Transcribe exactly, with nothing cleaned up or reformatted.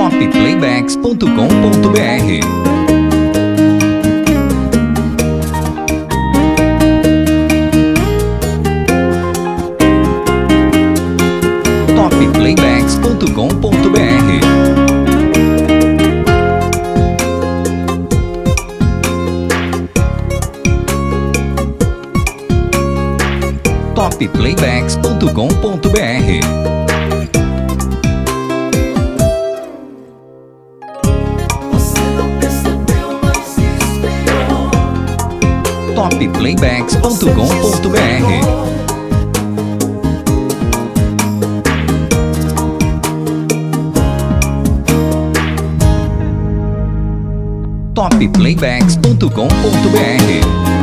topplaybacks ponto com ponto br. topplaybacks ponto com ponto br. topplaybacks ponto com ponto br. topplaybacks ponto com ponto br. topplaybacks ponto com ponto br.